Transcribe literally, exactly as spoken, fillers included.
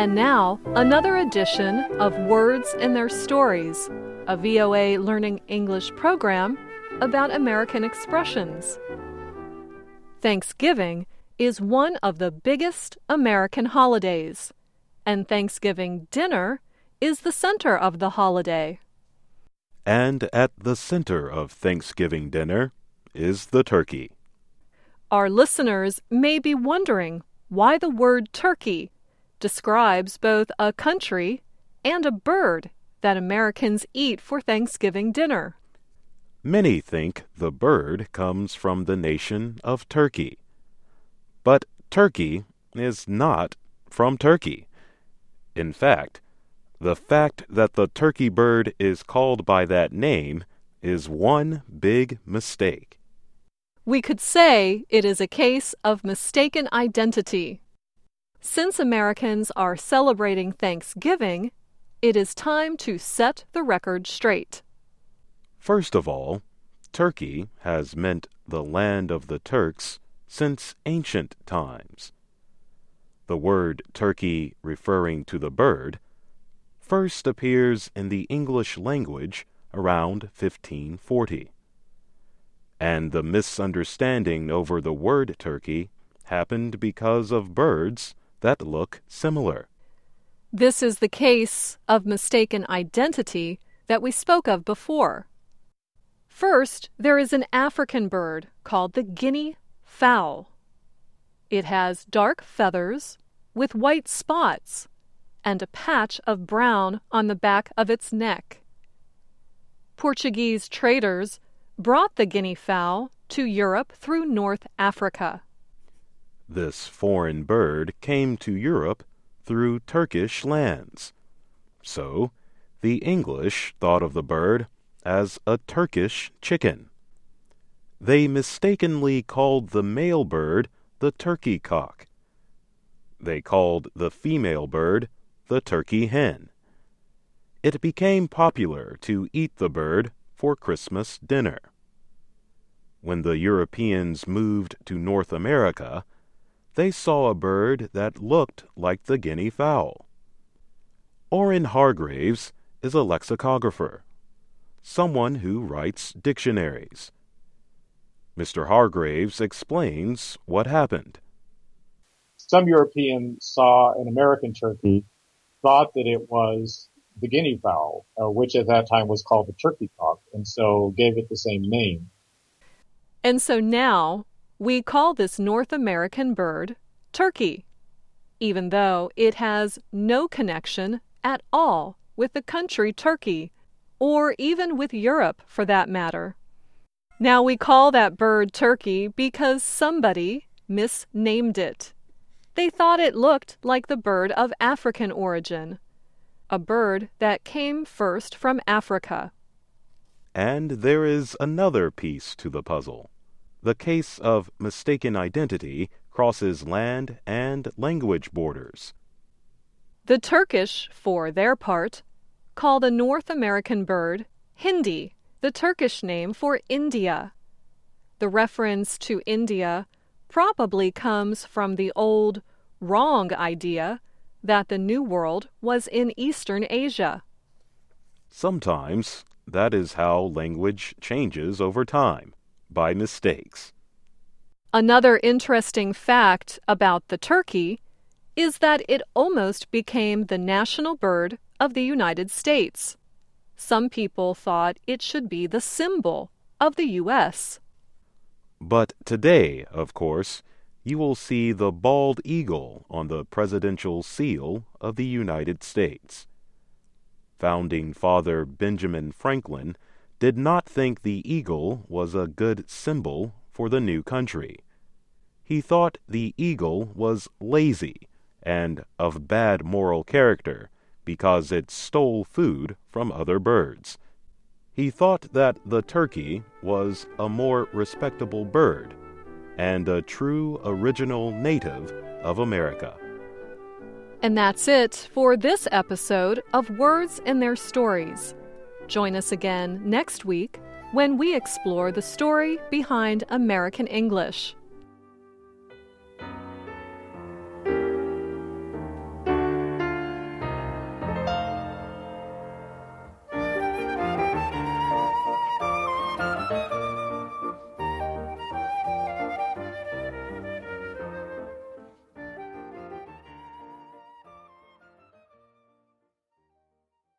And now, another edition of Words and Their Stories, a V O A Learning English program about American expressions. Thanksgiving is one of the biggest American holidays, and Thanksgiving dinner is the center of the holiday. And at the center of Thanksgiving dinner is the turkey. Our listeners may be wondering why the word turkey describes both a country and a bird that Americans eat for Thanksgiving dinner. Many think the bird comes from the nation of Turkey. But turkey is not from Turkey. In fact, the fact that the turkey bird is called by that name is one big mistake. We could say it is a case of mistaken identity. Since Americans are celebrating Thanksgiving, it is time to set the record straight. First of all, Turkey has meant the land of the Turks since ancient times. The word turkey, referring to the bird, first appears in the English language around fifteen forty. And the misunderstanding over the word turkey happened because of birds that look similar. This is the case of mistaken identity that we spoke of before. First, there is an African bird called the guinea fowl. It has dark feathers with white spots and a patch of brown on the back of its neck. Portuguese traders brought the guinea fowl to Europe through North Africa. This foreign bird came to Europe through Turkish lands. So, the English thought of the bird as a Turkish chicken. They mistakenly called the male bird the turkey cock. They called the female bird the turkey hen. It became popular to eat the bird for Christmas dinner. When the Europeans moved to North America, they saw a bird that looked like the guinea fowl. Orrin Hargraves is a lexicographer, someone who writes dictionaries. Mister Hargraves explains what happened. Some Europeans saw an American turkey, thought that it was the guinea fowl, uh, which at that time was called the turkey cock, and so gave it the same name. And so now we call this North American bird turkey, even though it has no connection at all with the country Turkey, or even with Europe for that matter. Now we call that bird turkey because somebody misnamed it. They thought it looked like the bird of African origin, a bird that came first from Africa. And there is another piece to the puzzle. The case of mistaken identity crosses land and language borders. The Turkish, for their part, call the North American bird Hindi, the Turkish name for India. The reference to India probably comes from the old, wrong idea that the New World was in Eastern Asia. Sometimes that is how language changes over time, by mistakes. Another interesting fact about the turkey is that it almost became the national bird of the United States. Some people thought it should be the symbol of the U S But today, of course, you will see the bald eagle on the presidential seal of the United States. Founding Father Benjamin Franklin did not think the eagle was a good symbol for the new country. He thought the eagle was lazy and of bad moral character because it stole food from other birds. He thought that the turkey was a more respectable bird and a true original native of America. And that's it for this episode of Words and Their Stories. Join us again next week when we explore the story behind American English.